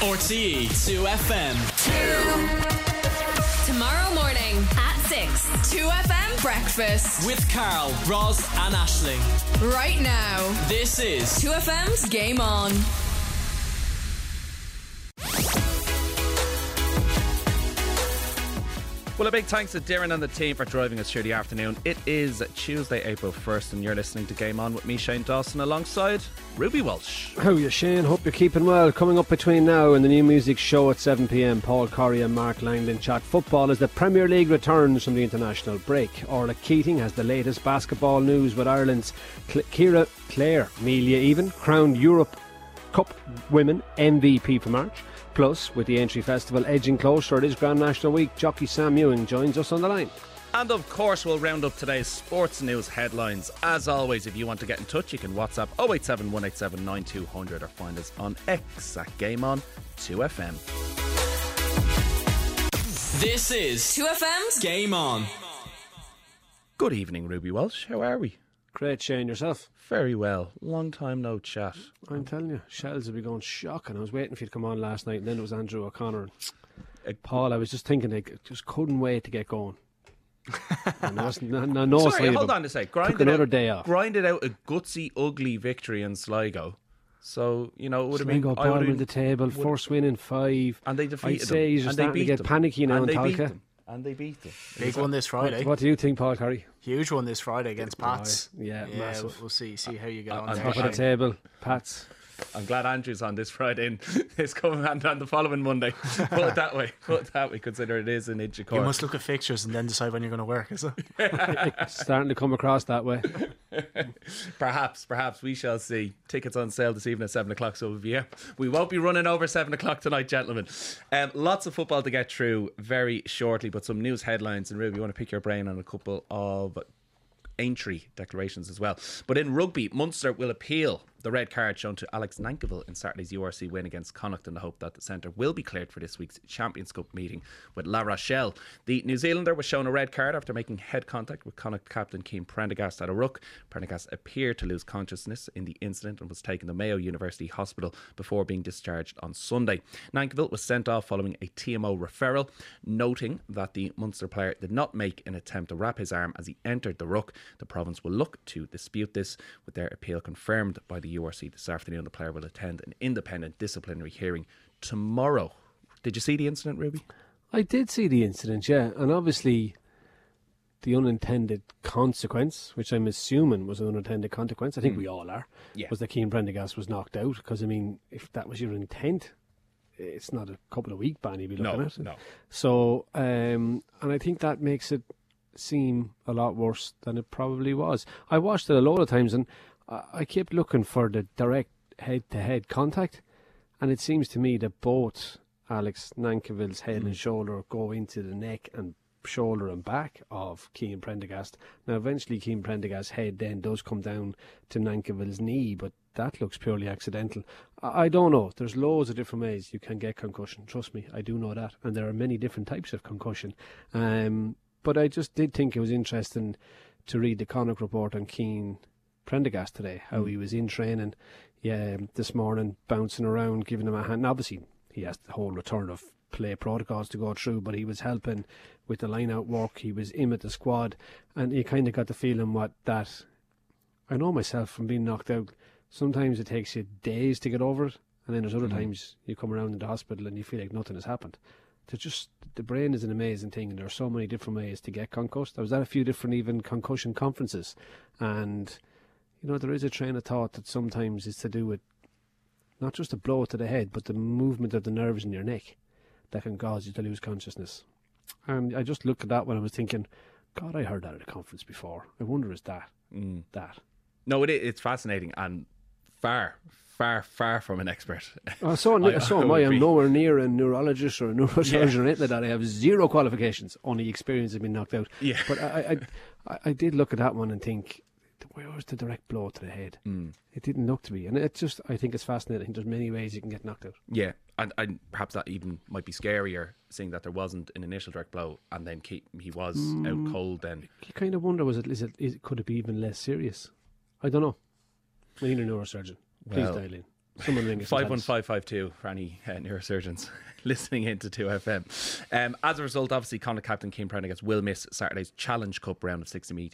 RTE 2FM. Tomorrow morning at 6. 2FM breakfast. With Carl, Roz and Aisling. Right now. This is 2FM's Game On. Well, a big thanks to Darren and the team for driving us through the afternoon. It is Tuesday, April 1st, and you're listening to Game On with me, Shane Dawson, alongside Ruby Walsh. How are you, Shane? Hope you're keeping well. Coming up between now and the new music show at 7pm, Paul Corrie and Mark Langdon chat football as the Premier League returns from the international break. Orla Keating has the latest basketball news with Ireland's Claire Melia even crowned Europe Cup Women MVP for March. Plus, with the Entry Festival edging closer, it is Grand National Week. Jockey Sam Ewing joins us on the line. And of course, we'll round up today's sports news headlines. As always, if you want to get in touch, you can WhatsApp 087 187 9200 or find us on X at GameOn2FM. This is 2FM's Game On. Good evening, Ruby Walsh. How are we? Great, Shane. Yourself? Very well. Long time no chat. I'm telling you, shells will be going shocking. I was waiting for you to come on last night, and then it was Andrew O'Connor. Paul, I was just thinking, I just couldn't wait to get going. And there wasn't no Sorry, sleep. hold on a sec. Took another day off. Grinded out a gutsy, ugly victory in Sligo. So, you know, it would have been... Sligo bottom of the table, first win in 5. And they defeated I'd say them. you're And starting to get panicky now in Talca. And they beat them. Big one this Friday. What do you think, Paul Curry? Huge one this Friday against Pats. Yeah, massive. We'll see how you get on I'm there. Top of the table, Pats. I'm glad Andrew's on this Friday and it's coming on the following Monday. Put it that way. Consider it is an inch of You must look at fixtures and then decide when you're going to work, is it? It's starting to come across that way. Perhaps we shall see. Tickets on sale this evening at 7 o'clock. So we won't be running over 7 o'clock tonight, gentlemen. Lots of football to get through very shortly, but some news headlines. And Ruby, you want to pick your brain on a couple of entry declarations as well. But in rugby, Munster will appeal the red card shown to Alex Nankerville in Saturday's URC win against Connacht in the hope that the centre will be cleared for this week's Champions Cup meeting with La Rochelle. The New Zealander was shown a red card after making head contact with Connacht captain Cian Prendergast at a ruck. Prendergast appeared to lose consciousness in the incident and was taken to Mayo University Hospital before being discharged on Sunday. Nankerville was sent off following a TMO referral, noting that the Munster player did not make an attempt to wrap his arm as he entered the ruck. The province will look to dispute this, with their appeal confirmed by the URC this afternoon. The player will attend an independent disciplinary hearing tomorrow. Did you see the incident, Ruby? I did see the incident, yeah. And obviously the unintended consequence, which I'm assuming was an unintended consequence, I think we all are, was that Cian Prendergast was knocked out. Because, I mean, if that was your intent, it's not a couple of week ban you'd be looking at. No. So, and I think that makes it seem a lot worse than it probably was. I watched it a lot of times and I kept looking for the direct head-to-head contact, and it seems to me that both Alex Nankerville's head and shoulder go into the neck and shoulder and back of Cian Prendergast. Now eventually Cian Prendergast's head then does come down to Nankerville's knee, but that looks purely accidental. I don't know. There's loads of different ways you can get concussion. Trust me, I do know that. And there are many different types of concussion. But I just did think it was interesting to read the Connacht report on Cian Prendergast today, how he was in training this morning, bouncing around, giving him a hand. And obviously, he has the whole return of play protocols to go through, but he was helping with the line-out work. He was in with the squad, and you kind of got the feeling that I know myself from being knocked out, sometimes it takes you days to get over it, and then there's other times you come around in the hospital and you feel like nothing has happened. The brain is an amazing thing, and there are so many different ways to get concussed. I was at a few different even concussion conferences, and you know, there is a train of thought that sometimes it's to do with not just a blow to the head, but the movement of the nerves in your neck that can cause you to lose consciousness. And I just looked at that when I was thinking, God, I heard that at a conference before. I wonder, is that that? No, it's fascinating and far from an expert. So am I. I'm nowhere near a neurologist or a neurosurgeon or anything like that. I have zero qualifications, only experience of being knocked out. Yeah. But I did look at that one and think, where was the direct blow to the head? It didn't look to be. And it just, I think it's fascinating. There's many ways you can get knocked out. Yeah, and perhaps that even might be scarier, seeing that there wasn't an initial direct blow and then he was out cold then. You kind of wonder, could it be even less serious? I don't know. We need a neurosurgeon. Please dial in. Someone ring us. and tell us. 51552 for any neurosurgeons listening into 2FM. As a result, obviously, Connacht captain Keane Prendergast will miss Saturday's Challenge Cup round of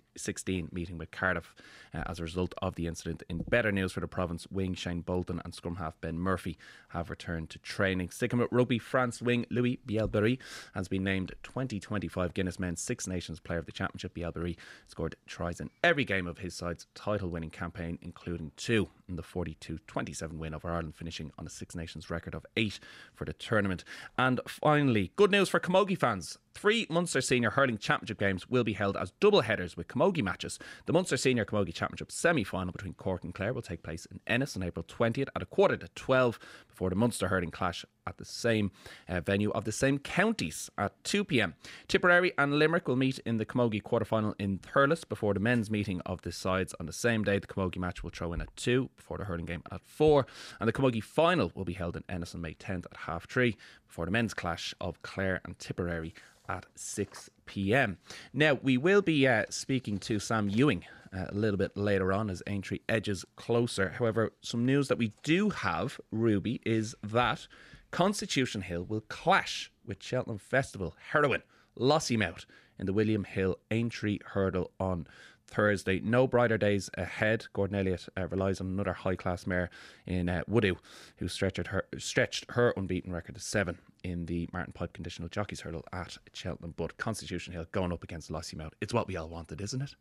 16 meeting with Cardiff as a result of the incident. In better news for the province, wing Shane Bolton and scrum half Ben Murphy have returned to training. Sticking with rugby, France wing Louis Bielbarré has been named 2025 Guinness Men's Six Nations Player of the Championship. Bielbarré scored tries in every game of his side's title-winning campaign, including 2 in the 42-27 win over Ireland, finishing on a Six Nations record of 8 for the tournament. And finally, good news for Camogie fans. 3 Munster Senior Hurling Championship games will be held as double headers with Camogie matches. The Munster Senior Camogie Championship semi-final between Cork and Clare will take place in Ennis on April 20th at 11:45 before the Munster Hurling clash at the same venue of the same counties at 2 p.m. Tipperary and Limerick will meet in the Camogie quarter-final in Thurles before the men's meeting of the sides on the same day. The Camogie match will throw in at 2 before the hurling game at 4, and the Camogie final will be held in Ennis on May 10th at 3:30 before the men's clash of Clare and Tipperary at 6 p.m. Now, we will be speaking to Sam Ewing a little bit later on as Aintree edges closer. However, some news that we do have, Ruby, is that Constitution Hill will clash with Cheltenham Festival heroine Lossiemouth in the William Hill Aintree Hurdle on Thursday. No brighter days ahead. Gordon Elliott relies on another high-class mare in Woodoo, who stretched her unbeaten record to 7 in the Martin Pipe Conditional Jockeys Hurdle at Cheltenham. But Constitution Hill going up against Lossiemouth, it's what we all wanted, isn't it?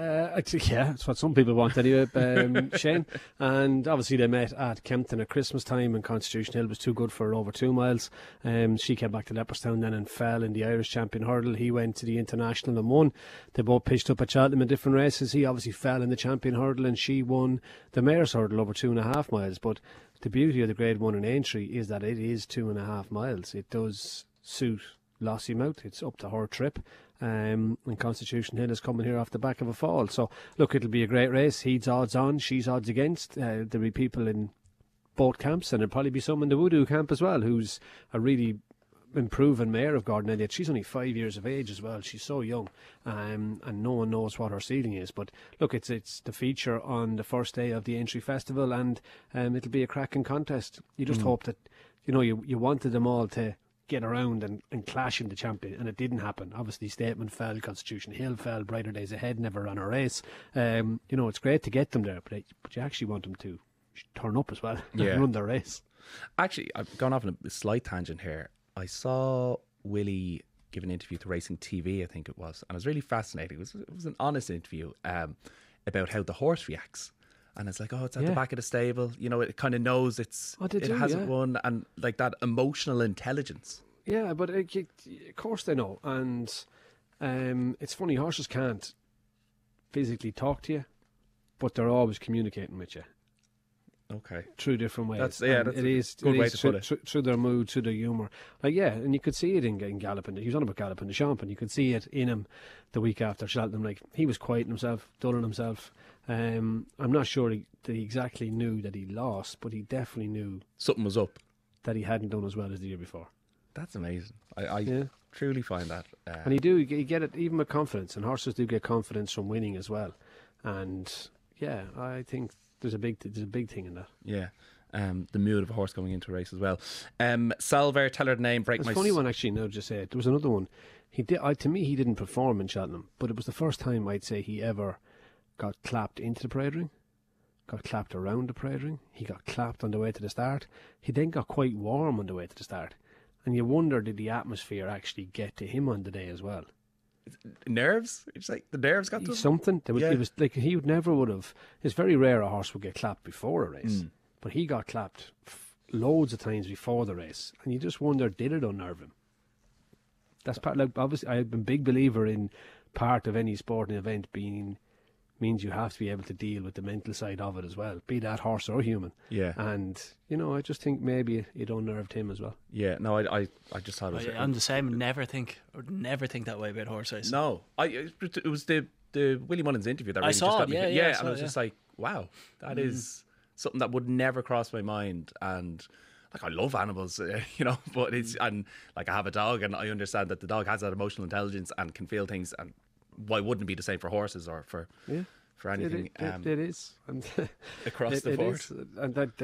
Yeah, it's what some people want anyway, Shane. And obviously they met at Kempton at Christmas time, and Constitution Hill was too good for over 2 miles. She came back to Leopardstown then and fell in the Irish champion hurdle. He went to the international and won. They both pitched up at Cheltenham in different races. He obviously fell in the champion hurdle and she won the mare's hurdle over 2.5 miles. But the beauty of the Grade 1 in Aintree is that it is 2.5 miles. It does suit Lossiemouth. It's up to her trip. And Constitution Hill is coming here off the back of a fall. So, look, it'll be a great race. He's odds on, she's odds against. There'll be people in both camps, and there'll probably be some in the Woodoo camp as well, who's a really improving mare of Gordon Elliott. She's only 5 years of age as well. She's so young, and no one knows what her ceiling is. But look, it's the feature on the first day of the Aintree Festival, and it'll be a cracking contest. You just hope that, you wanted them all to get around and clash in the champion, and it didn't happen. Obviously Statement fell, Constitution Hill fell, Brighter Days Ahead never ran a race. It's great to get them there, but you actually want them to turn up as well and run their race. Actually, I've gone off on a slight tangent here. I saw Willie give an interview to Racing TV, I think it was, and it was really fascinating. It was an honest interview about how the horse reacts. And it's like, it's at the back of the stable. It kind of knows it hasn't won, and like that emotional intelligence. Yeah, but of course they know. And it's funny, horses can't physically talk to you, but they're always communicating with you. Okay. Through different ways. That's a good way to put it. Through their mood, through their humour. And you could see it in Galloping. He was on about Galloping the Champ, and you could see it in him the week after Cheltenham. Like, he was quieting himself, dulling himself. I'm not sure that he exactly knew that he lost, but he definitely knew something was up, that he hadn't done as well as the year before. That's amazing. I truly find that. And you get it even with confidence, and horses do get confidence from winning as well. And I think there's a big thing in that. Yeah. The mood of a horse going into a race as well. Salver, tell her the name. Break. It's a funny one actually. No, just say it. There was another one. To me, he didn't perform in Cheltenham, but it was the first time I'd say he ever got clapped into the parade ring, got clapped around the parade ring. He got clapped on the way to the start. He then got quite warm on the way to the start, and you wonder, did the atmosphere actually get to him on the day as well? Nerves? It's like the nerves got to him? Something. It was like he would have. It's very rare a horse would get clapped before a race, but he got clapped loads of times before the race, and you just wonder, did it unnerve him? That's part. Like, obviously, I've been a big believer in part of any sporting event means you have to be able to deal with the mental side of it as well, be that horse or human. Yeah. And, I just think maybe it unnerved him as well. Yeah, no, I just thought it was... I'm the same, never think that way about horse race. No, it was the Willie Mullins interview that really just got me. I was just like, wow, that is something that would never cross my mind. And... like, I love animals, but and like, I have a dog, and I understand that the dog has that emotional intelligence and can feel things, and why wouldn't it be the same for horses or for anything? It is and across the board. And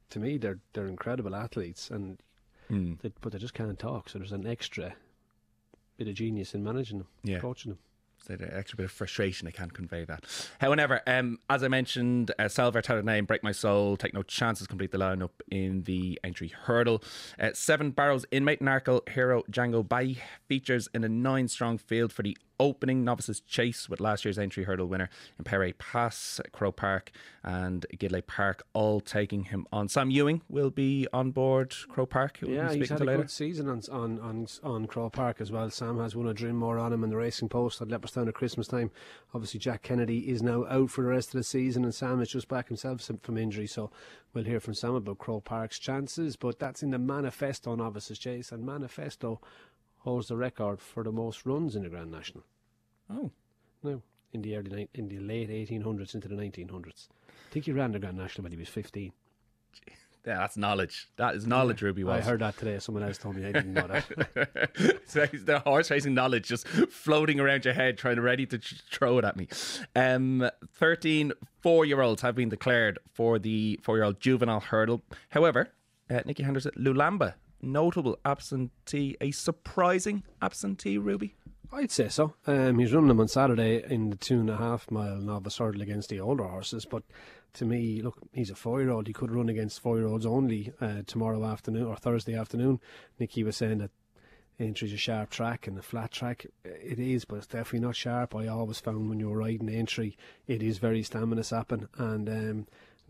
to me, they're incredible athletes, and but they just can't talk. So there's an extra bit of genius in managing them, coaching them. So the extra bit of frustration, I can't convey that. However, as I mentioned, Salver, Tell Her Name, Break My Soul, Take No Chances complete the lineup in the entry hurdle. 7 Barrows inmate Narkle hero Django Bai features in a 9-strong field for the opening novices chase, with last year's entry hurdle winner Impere Pass, Crow Park and Gidley Park all taking him on. Sam Ewing will be on board Crow Park. Yeah, he's had a good season on Crow Park as well. Sam has won a Drinmore on him in the Racing Post at Leopardstown at Christmas time. Obviously Jack Kennedy is now out for the rest of the season, and Sam is just back himself from injury, so we'll hear from Sam about Crow Park's chances. But that's in the Manifesto novices chase, and Manifesto holds the record for the most runs in the Grand National. Oh, no, in the late 1800s into the 1900s. I think he ran the Grand National when he was 15. Yeah, that's knowledge. That is knowledge, Ruby was. I heard that today. Someone else told me. I didn't know that. So the horse racing knowledge just floating around your head, ready to throw it at me. 13 4-year-olds have been declared for the 4-year-old juvenile hurdle. However, Nicky Henderson, Lulamba, notable absentee, a surprising absentee, Ruby? I'd say so. He's running them on Saturday in the 2.5 mile novice hurdle against the older horses, but to me, look, he's a 4-year-old. He could run against 4-year-olds only tomorrow afternoon or Thursday afternoon. Nicky was saying that Aintree is a sharp track and a flat track. It is, but it's definitely not sharp. I always found when you were riding Aintree, it is very stamina sapping, and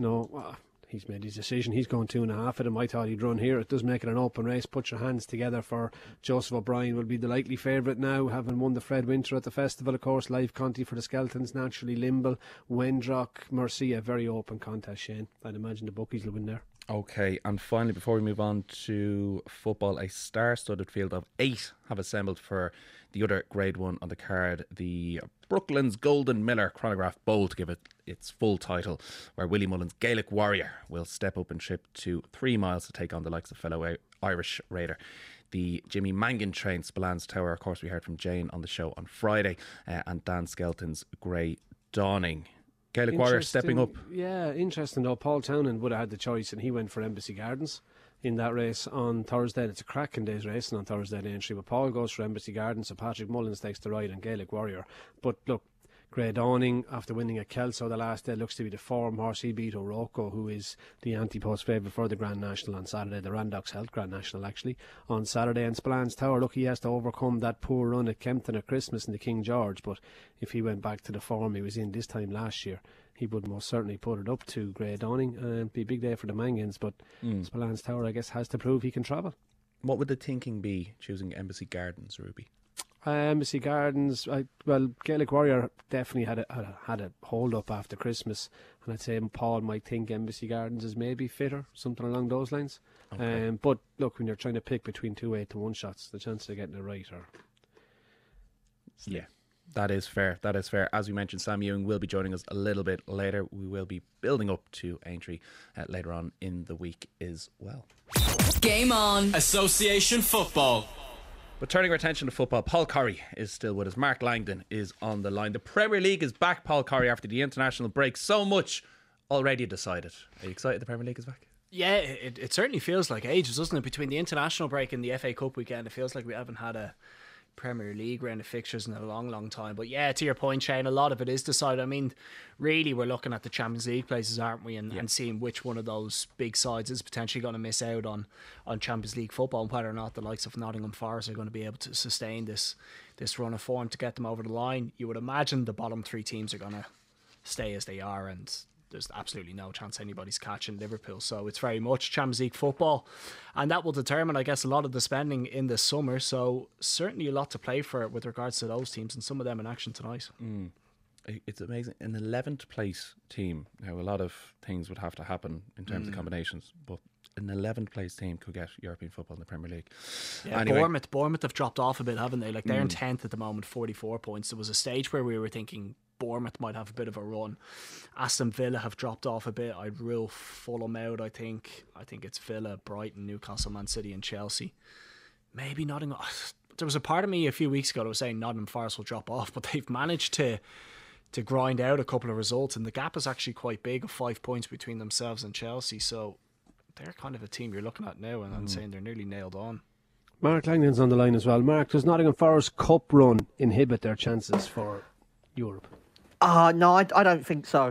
he's made his decision. He's going 2.5 at him. I thought he'd run here. It does make it an open race. Put your hands together for Joseph O'Brien. Will be the likely favourite now, having won the Fred Winter at the festival, of course. Live Conti for the Skeltons, naturally Limble, Wendrock, Mercia. Very open contest, Shane. I'd imagine the bookies will win there. Okay, and finally, before we move on to football, a star-studded field of 8 have assembled for the other Grade 1 on the card, the Brooklands Golden Miller Chronograph Bowl, to give it its full title, where Willie Mullins' Gaelic Warrior will step up and trip to 3 miles to take on the likes of fellow Irish Raider, the Jimmy Mangan trained Spillane Tower. Of course, we heard from Jane on the show on Friday, and Dan Skelton's Grey Dawning. Gaelic Warrior stepping up. Yeah, interesting though. Paul Townend would have had the choice, and he went for Embassy Gardens in that race on Thursday. It's a cracking day's racing on Thursday at Aintree, but Paul goes for Embassy Gardens, so Patrick Mullins takes the ride on Gaelic Warrior. But look, Grey Dawning, after winning at Kelso the last day, looks to be the form horse. He beat O'Rocco, who is the anti-post favourite for the Grand National on Saturday, the Randox Health Grand National actually, on Saturday. And Spillane's Tower, look, he has to overcome that poor run at Kempton at Christmas in the King George, but if he went back to the form he was in this time last year, he would most certainly put it up to Grey Dawning. It'd be a big day for the Mangans, but Spillane's Tower, I guess, has to prove he can travel. What would the thinking be choosing Embassy Gardens, Ruby? Embassy Gardens, Gaelic Warrior definitely had a hold up after Christmas, and I'd say Paul might think Embassy Gardens is maybe fitter, something along those lines. Okay. But look, when you're trying to pick between 2 8-1 shots, the chance of getting it right are slim. Yeah. That is fair. That is fair. As we mentioned, Sam Ewing will be joining us a little bit later. We will be building up to Aintree later on in the week as well. Game on. Association football. But turning our attention to football, Paul Corry is still with us. Mark Langdon is on the line. The Premier League is back, Paul Corry, after the international break. So much already decided. Are you excited the Premier League is back? Yeah, it certainly feels like ages, doesn't it? Between the international break and the FA Cup weekend, it feels like we haven't had a Premier League round of fixtures in a long time. But yeah, to your point, Shane, a lot of it is decided. I mean, really, we're looking at the Champions League places, aren't we? And seeing which one of those big sides is potentially going to miss out on Champions League football, and whether or not the likes of Nottingham Forest are going to be able to sustain this run of form to get them over the line. You would imagine the bottom 3 teams are going to stay as they are, and there's absolutely no chance anybody's catching Liverpool. So it's very much Champions League football, and that will determine, I guess, a lot of the spending in the summer. So certainly a lot to play for with regards to those teams, and some of them in action tonight. It's amazing. An 11th place team. Now, a lot of things would have to happen in terms of combinations, but an 11th place team could get European football in the Premier League. Yeah, anyway. Bournemouth have dropped off a bit, haven't they? Like, they're in 10th at the moment, 44 points. There was a stage where we were thinking Bournemouth might have a bit of a run. Aston Villa have dropped off a bit. I'd rule Fulham out, I think. I think it's Villa, Brighton, Newcastle, Man City and Chelsea. Maybe Nottingham. There was a part of me a few weeks ago that was saying Nottingham Forest will drop off, but they've managed to grind out a couple of results, and the gap is actually quite big of 5 points between themselves and Chelsea. So they're kind of a team you're looking at now and saying they're nearly nailed on. Mark Langley's on the line as well. Mark, does Nottingham Forest Cup run inhibit their chances for Europe? No, I don't think so.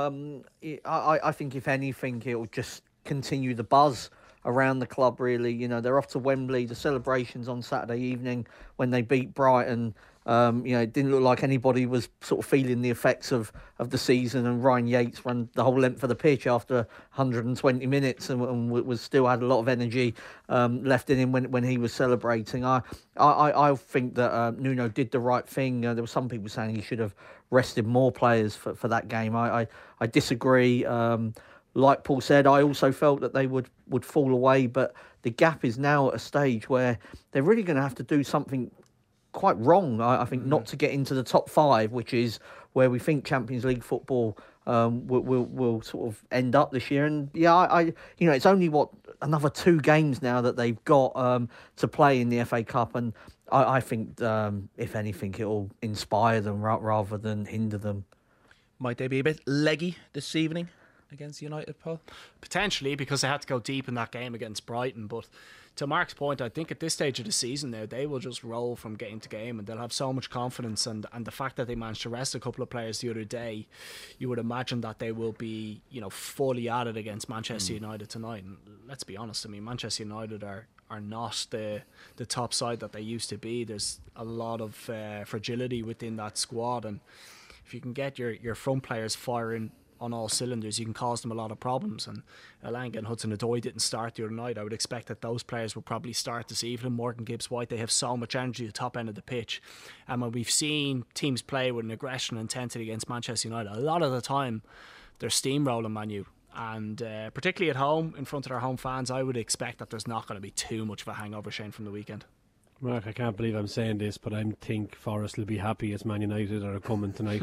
I think if anything, it'll just continue the buzz around the club, really. You know, they're off to Wembley. The celebrations on Saturday evening when they beat Brighton. It didn't look like anybody was sort of feeling the effects of the season, and Ryan Yates ran the whole length of the pitch after 120 minutes and was still had a lot of energy left in him when he was celebrating. I think that Nuno did the right thing. There were some people saying he should have rested more players for that game. I disagree. Like Paul said, I also felt that they would fall away, but the gap is now at a stage where they're really going to have to do something quite wrong, I think, not to get into the top 5, which is where we think Champions League football will sort of end up this year. And it's only another 2 games now that they've got to play in the FA Cup, and I think if anything, it'll inspire them rather than hinder them. Might they be a bit leggy this evening against United, Paul? Potentially, because they had to go deep in that game against Brighton. But to Mark's point, I think at this stage of the season now, they will just roll from game to game, and they'll have so much confidence. And the fact that they managed to rest a couple of players the other day, you would imagine that they will be, fully at it against Manchester United tonight. And let's be honest, I mean, Manchester United are not the top side that they used to be. There's a lot of fragility within that squad, and if you can get your front players firing on all cylinders, you can cause them a lot of problems. And Elanga and Hudson-Odoi didn't start the other night. I would expect that those players will probably start this evening. Morgan Gibbs-White, they have so much energy at the top end of the pitch, and when we've seen teams play with an aggression and intensity against Manchester United, a lot of the time they're steamrolling Man U. And particularly at home, in front of their home fans, I would expect that there's not going to be too much of a hangover, Shane, from the weekend. Mark, I can't believe I'm saying this, but I think Forest will be happy as Man United are coming tonight.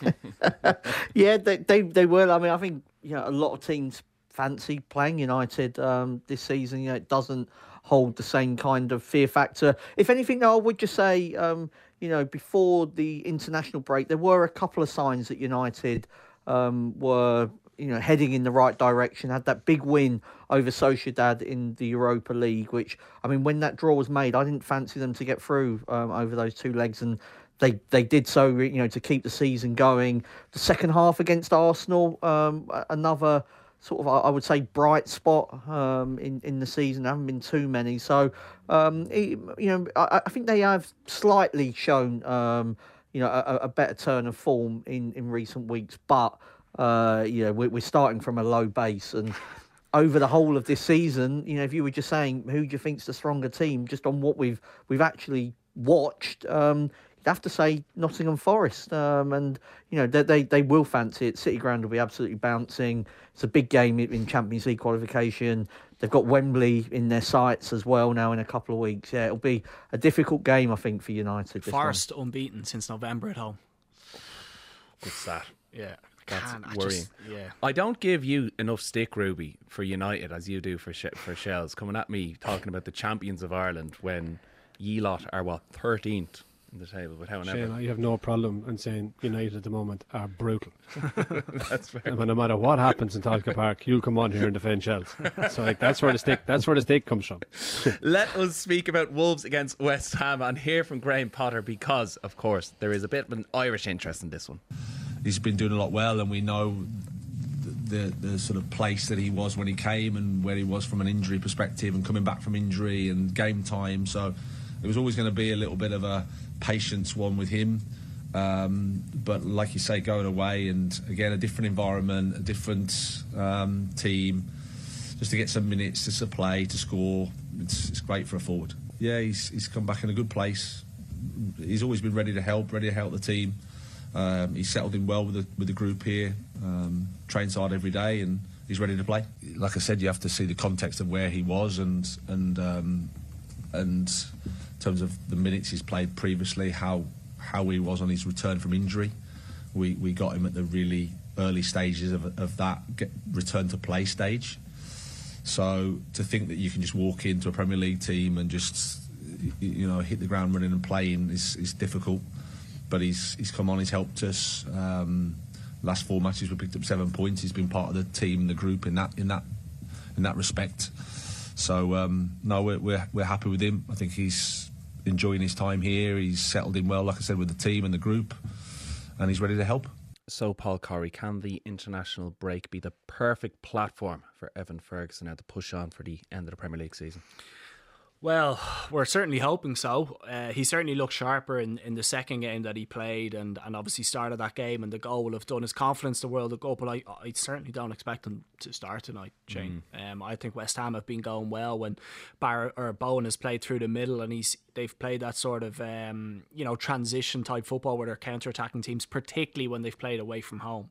Yeah, they will. I mean, I think a lot of teams fancy playing United this season. It doesn't hold the same kind of fear factor. If anything, though, I would just say, before the international break, there were a couple of signs that United were heading in the right direction. Had that big win over Sociedad in the Europa League, which, I mean, when that draw was made, I didn't fancy them to get through over those 2 legs, and they did so, to keep the season going. The second half against Arsenal, another sort of, I would say, bright spot in the season. There haven't been too many, so I think they have slightly shown a better turn of form in recent weeks, but we're starting from a low base, and over the whole of this season, if you were just saying who do you think's the stronger team, just on what we've actually watched, you'd have to say Nottingham Forest, and they will fancy it. City Ground will be absolutely bouncing. It's a big game in Champions League qualification. They've got Wembley in their sights as well now in a couple of weeks. Yeah, it'll be a difficult game, I think, for United. Forest unbeaten since November at home. What's that? Yeah. That's worrying. I don't give you enough stick, Ruby, for United as you do for Shells, coming at me talking about the champions of Ireland when ye lot are 13th in the table. But however, Shane, I have no problem in saying United at the moment are brutal. That's fair. And no matter what happens in Tolka Park, you'll come on here and defend Shells. So that's where the stick comes from. Let us speak about Wolves against West Ham and hear from Graham Potter, because, of course, there is a bit of an Irish interest in this one. He's been doing a lot well, and we know the sort of place that he was when he came and where he was from an injury perspective and coming back from injury and game time. So it was always going to be a little bit of a patience one with him. But like you say, going away and, again, a different environment, a different team, just to get some minutes to play, to score, it's great for a forward. Yeah, he's come back in a good place. He's always been ready to help the team. He's settled in well with the group here, trains hard every day, and he's ready to play. Like I said, you have to see the context of where he was and in terms of the minutes he's played previously, how he was on his return from injury. We got him at the really early stages of that return to play stage. So to think that you can just walk into a Premier League team and just hit the ground running and playing is difficult. But he's come on, he's helped us. Last 4 matches we picked up 7 points. He's been part of the team, the group in that in that respect. So no, we're happy with him. I think he's enjoying his time here. He's settled in well, like I said, with the team and the group, and he's ready to help. So, Paul Corey, can the international break be the perfect platform for Evan Ferguson now to push on for the end of the Premier League season? Well, we're certainly hoping so. He certainly looked sharper in the second game that he played, and obviously started that game, and the goal will have done his confidence the world of good. But I certainly don't expect him to start tonight, Shane. I think West Ham have been going well when Bowen has played through the middle, and they've played that sort of transition type football where they're counter-attacking teams, particularly when they've played away from home.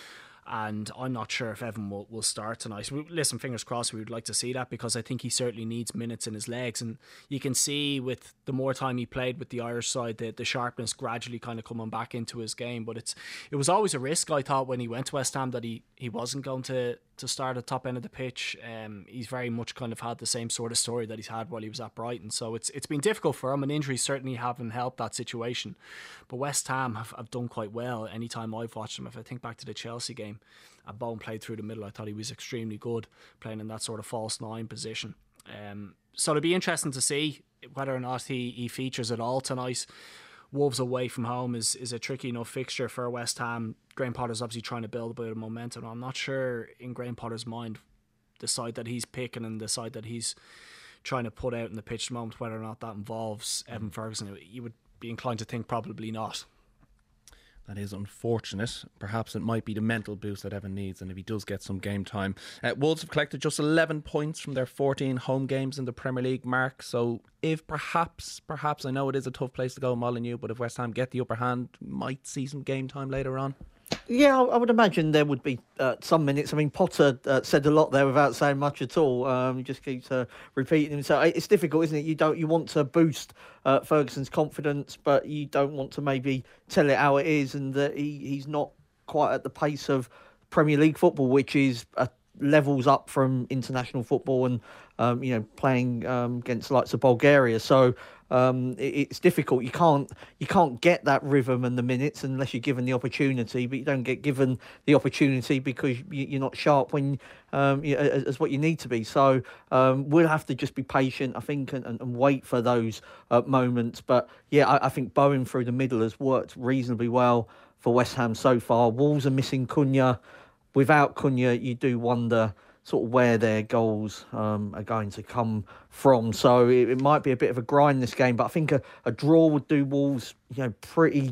And I'm not sure if Evan will start tonight. Listen, fingers crossed, we would like to see that, because I think he certainly needs minutes in his legs. And you can see with the more time he played with the Irish side, the sharpness gradually kind of coming back into his game. But it was always a risk, I thought, when he went to West Ham, that he wasn't going to start at the top end of the pitch. He's very much kind of had the same sort of story that he's had while he was at Brighton. So it's been difficult for him, and injuries certainly haven't helped that situation. But West Ham have done quite well anytime I've watched them. If I think back to the Chelsea game, Bowen played through the middle. I thought he was extremely good playing in that sort of false nine position. So it'll be interesting to see whether or not he features at all tonight. Wolves away from home is a tricky enough fixture for West Ham. Graham Potter's obviously trying to build a bit of momentum. I'm not sure in Graham Potter's mind the side that he's picking and the side that he's trying to put out in the pitch at the moment, whether or not that involves Evan Ferguson. You would be inclined to think probably not. That is unfortunate. Perhaps it might be the mental boost that Evan needs, and if he does get some game time. Wolves have collected just 11 points from their 14 home games in the Premier League, Mark. So if perhaps, I know it is a tough place to go, Molineux, but if West Ham get the upper hand, might see some game time later on. Yeah, I would imagine there would be some minutes. I mean, Potter said a lot there without saying much at all. He just keeps repeating himself. It's difficult, isn't it? You want to boost Ferguson's confidence, but you don't want to maybe tell it how it is, and that he's not quite at the pace of Premier League football, which is levels up from international football and playing against the likes of Bulgaria. So it's difficult. You can't get that rhythm and the minutes unless you're given the opportunity, but you don't get given the opportunity because you're not sharp when as what you need to be. So we'll have to just be patient, I think, and wait for those moments. But yeah, I think Bowen through the middle has worked reasonably well for West Ham so far. Wolves are missing Cunha. Without Cunha, you do wonder sort of where their goals are going to come from. So it might be a bit of a grind this game, but I think a draw would do Wolves, pretty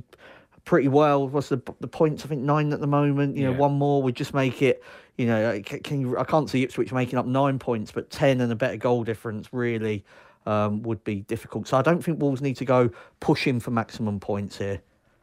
well. What's the points? I think 9 at the moment. One more would just make it. I can't see Ipswich making up 9 points, but 10 and a better goal difference really would be difficult. So I don't think Wolves need to go pushing for maximum points here.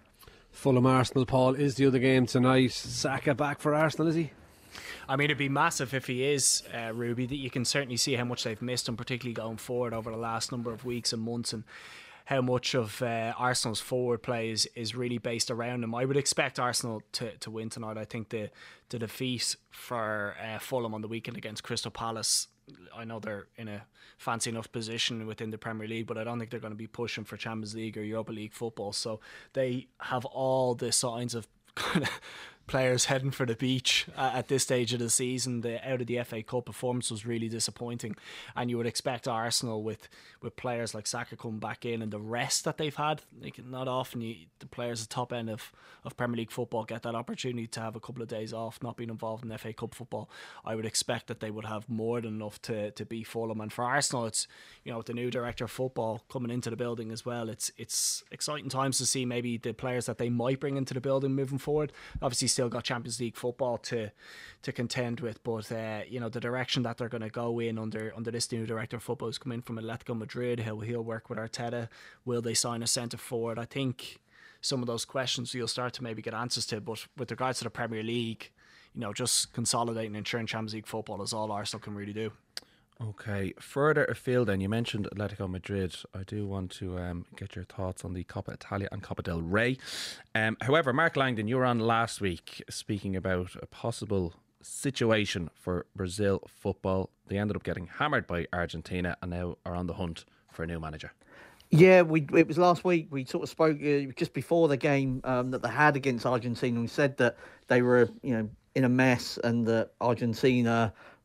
Fulham Arsenal, Paul, is the other game tonight. Saka back for Arsenal, is he? I mean, it'd be massive if he is, Ruby. That you can certainly see how much they've missed him, particularly going forward over the last number of weeks and months, and how much of Arsenal's forward play is really based around him. I would expect Arsenal to win tonight. I think the defeat for Fulham on the weekend against Crystal Palace, I know they're in a fancy enough position within the Premier League, but I don't think they're going to be pushing for Champions League or Europa League football. So they have all the signs of kind of players heading for the beach at this stage of the season. The out of the FA Cup performance was really disappointing, and you would expect Arsenal with players like Saka coming back in and the rest that they've had. Like, not often the players at the top end of Premier League football get that opportunity to have a couple of days off, not being involved in FA Cup football. I would expect that they would have more than enough to beat Fulham. And for Arsenal, it's with the new director of football coming into the building as well, it's exciting times to see maybe the players that they might bring into the building moving forward. Obviously still got Champions League football to contend with, but the direction that they're going to go in under this new director of football is coming from Atletico Madrid. How he'll work with Arteta. Will they sign a centre forward? I think some of those questions you'll start to maybe get answers to, but with regards to the Premier League, just consolidating and ensuring Champions League football is all Arsenal can really do. Okay, further afield then, you mentioned Atletico Madrid. I do want to get your thoughts on the Coppa Italia and Coppa del Rey. However, Mark Langdon, you were on last week speaking about a possible situation for Brazil football. They ended up getting hammered by Argentina and now are on the hunt for a new manager. Yeah, it was last week. We sort of spoke just before the game that they had against Argentina. We said that they were, in a mess and that Argentina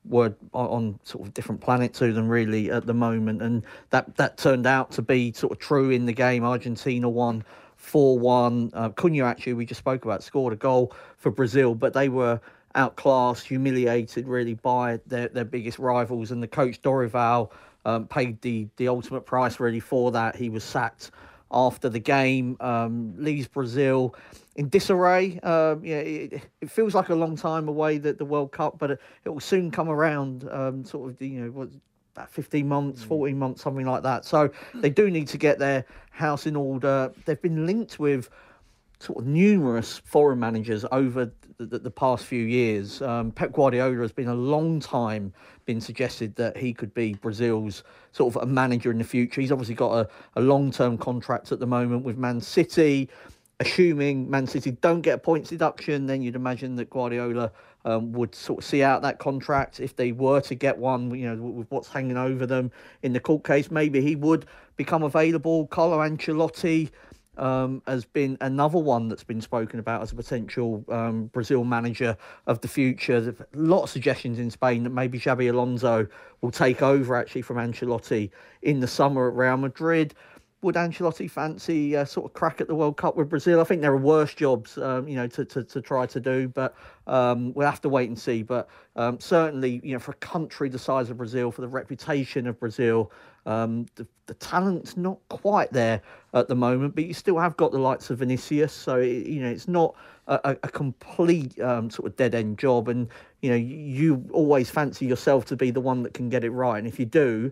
were on sort of different planet to them really at the moment, and that turned out to be sort of true in the game. Argentina won 4-1. Cunha, actually, we just spoke about, scored a goal for Brazil, but they were outclassed, humiliated really by their biggest rivals, and the coach Dorival paid the ultimate price really for that. He was sacked after the game, leaves Brazil in disarray. It feels like a long time away, the World Cup, but it will soon come around, sort of, about 15 months, 14 months, something like that. So they do need to get their house in order. They've been linked with sort of numerous foreign managers over the past few years. Pep Guardiola has been a long time been suggested that he could be Brazil's sort of a manager in the future. He's obviously got a long-term contract at the moment with Man City. Assuming Man City don't get a points deduction, then you'd imagine that Guardiola would sort of see out that contract. If they were to get one, with what's hanging over them in the court case, maybe he would become available. Carlo Ancelotti has been another one that's been spoken about as a potential Brazil manager of the future. There's a lot of suggestions in Spain that maybe Xabi Alonso will take over actually from Ancelotti in the summer at Real Madrid. Would Ancelotti fancy sort of crack at the World Cup with Brazil? I think there are worse jobs, to try to do, but we'll have to wait and see. But certainly, for a country the size of Brazil, for the reputation of Brazil, the talent's not quite there at the moment, but you still have got the likes of Vinicius, so it's not a complete sort of dead end job, and you always fancy yourself to be the one that can get it right, and if you do,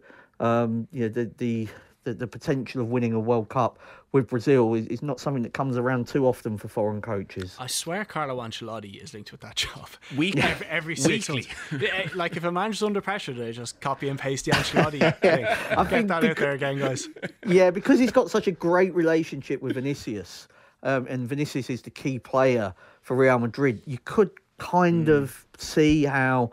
the potential of winning a World Cup with Brazil is not something that comes around too often for foreign coaches. I swear Carlo Ancelotti is linked with that job. Every 6 months. Like if a manager's under pressure, they just copy and paste the Ancelotti thing. I'll get that out there again, guys. Yeah, because he's got such a great relationship with Vinicius, and Vinicius is the key player for Real Madrid, you could kind of see how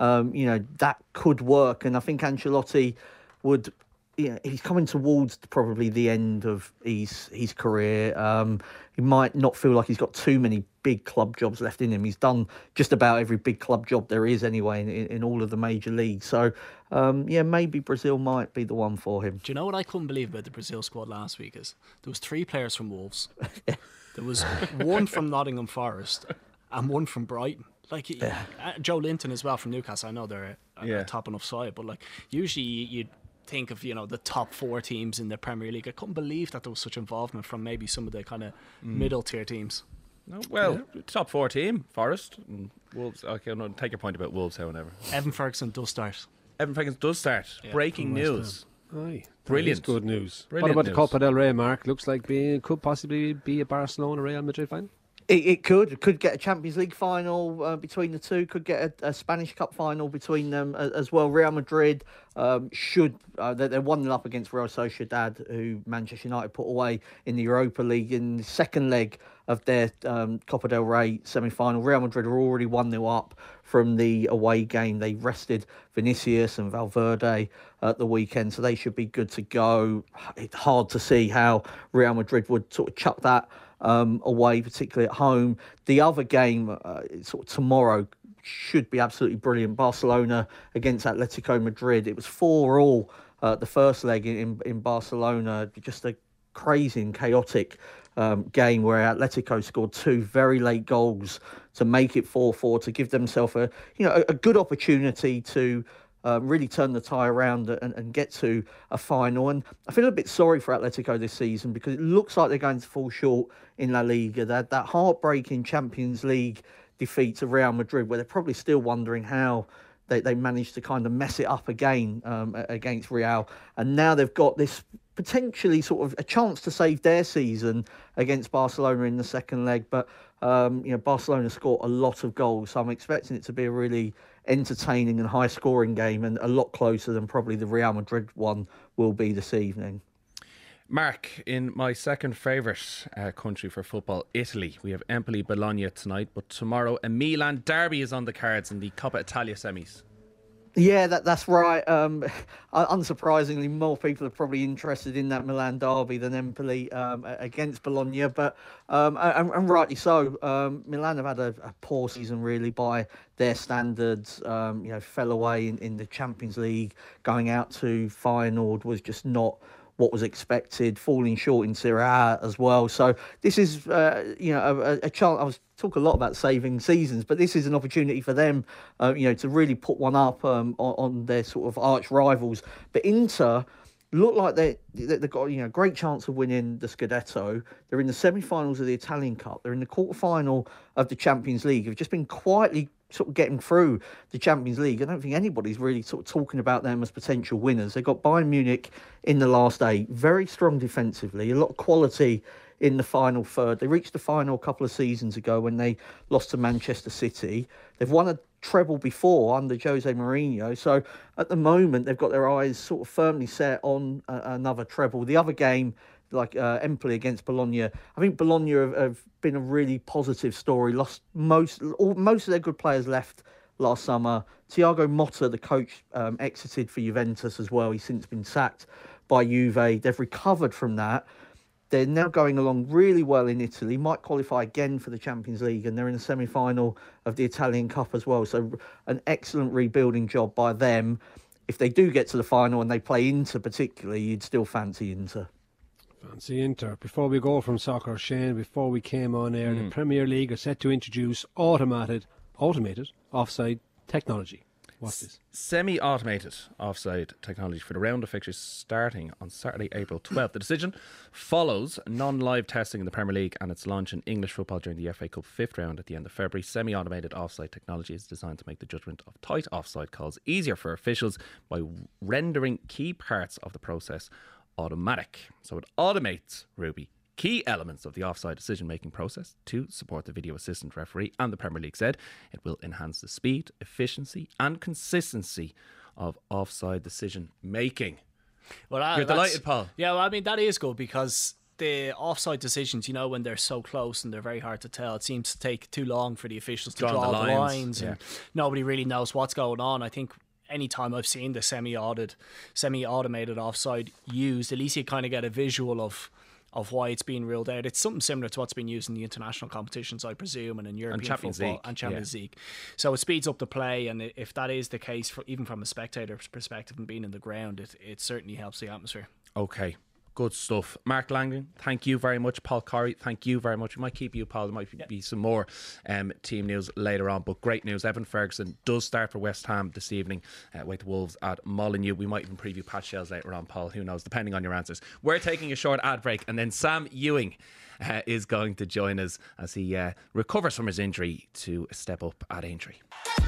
that could work, and I think Ancelotti would. He's coming towards probably the end of his career. He might not feel like he's got too many big club jobs left in him. He's done just about every big club job there is anyway in all of the major leagues. So, maybe Brazil might be the one for him. Do you know what I couldn't believe about the Brazil squad last week is there was 3 players from Wolves. There was one from Nottingham Forest and one from Brighton. Joe Linton as well from Newcastle. I know they're a top enough side, but usually you'd think of the top 4 teams in the Premier League. I couldn't believe that there was such involvement from maybe some of the kind of middle tier teams. Top 4 team, Forest and Wolves. Okay, no, take your point about Wolves, however. Evan Ferguson does start. Breaking news. Aye, Brilliant. Good news. Brilliant what about news. the Copa del Rey, Mark? Looks like could possibly be a Barcelona Real Madrid final. It could get a Champions League final between the two. Could get a Spanish Cup final between them as well. Real Madrid they're 1-0 up against Real Sociedad, who Manchester United put away in the Europa League in the second leg of their Copa del Rey semi-final. Real Madrid are already 1-0 up from the away game. They rested Vinicius and Valverde at the weekend, so they should be good to go. It's hard to see how Real Madrid would sort of chuck that away, particularly at home. The other game, sort of tomorrow, should be absolutely brilliant. Barcelona against Atletico Madrid. It was 4-4 the first leg in Barcelona. Just a crazy and chaotic game where Atletico scored 2 very late goals to make it 4-4, to give themselves a good opportunity to really turn the tie around and get to a final. And I feel a bit sorry for Atletico this season because it looks like they're going to fall short in La Liga. That heartbreaking Champions League defeat to Real Madrid, where they're probably still wondering how they managed to kind of mess it up again against Real. And now they've got this potentially sort of a chance to save their season against Barcelona in the second leg. But, Barcelona scored a lot of goals, so I'm expecting it to be a really entertaining and high-scoring game, and a lot closer than probably the Real Madrid one will be this evening. Mark, in my second favourite country for football, Italy, we have Empoli-Bologna tonight, but tomorrow a Milan derby is on the cards in the Coppa Italia semis. Yeah, that's right. Unsurprisingly, more people are probably interested in that Milan derby than Empoli against Bologna, but and rightly so. Milan have had a poor season, really, by their standards. Fell away in the Champions League. Going out to Feyenoord was just not what was expected, falling short in Serie A as well. So this is, a chance. I was talk a lot about saving seasons, but this is an opportunity for them, to really put one up on their sort of arch rivals. But Inter look like they've got a great chance of winning the Scudetto. They're in the semi-finals of the Italian Cup. They're in the quarter-final of the Champions League. They've just been quietly sort of getting through the Champions League. I don't think anybody's really sort of talking about them as potential winners. They got Bayern Munich in the last 8, very strong defensively, a lot of quality in the final third. They reached the final a couple of seasons ago when they lost to Manchester City. They've won a treble before under Jose Mourinho. So at the moment, they've got their eyes sort of firmly set on another treble. The other game, like Empoli against Bologna, I think Bologna have been a really positive story. Lost most of their good players left last summer. Thiago Motta, the coach, exited for Juventus as well. He's since been sacked by Juve. They've recovered from that. They're now going along really well in Italy, might qualify again for the Champions League, and they're in the semi-final of the Italian Cup as well. So an excellent rebuilding job by them. If they do get to the final and they play Inter particularly, you'd still fancy Inter. Fancy Inter. Before we go from soccer, Shane, before we came on air, the Premier League are set to introduce automated offside technology. What's this? Semi-automated offside technology for the round of fixtures starting on Saturday, April 12th. The decision follows non-live testing in the Premier League and its launch in English football during the FA Cup 5th round at the end of February. Semi-automated offside technology is designed to make the judgment of tight offside calls easier for officials by rendering key parts of the process automatic. So it automates, Ruby, key elements of the offside decision-making process to support the video assistant referee, and the Premier League said it will enhance the speed, efficiency and consistency of offside decision-making. Well, You're delighted, Paul? Yeah, well, I mean, that is good because the offside decisions, when they're so close and they're very hard to tell, it seems to take too long for the officials to draw the lines and nobody really knows what's going on. I think anytime I've seen the semi-automated offside used, at least you kind of get a visual of why it's being ruled out. It's something similar to what's been used in the international competitions, I presume, and in European football and Champions League. So it speeds up the play, and if that is the case, even from a spectator's perspective and being in the ground, it certainly helps the atmosphere. Okay. Good stuff. Mark Langdon, thank you very much. Paul Corey, thank you very much. We might keep you, Paul. There might be some more team news later on, but great news. Evan Ferguson does start for West Ham this evening with the Wolves at Molineux. We might even preview Pat Shells later on, Paul. Who knows, depending on your answers. We're taking a short ad break, and then Sam Ewing is going to join us as he recovers from his injury to step up at Aintree.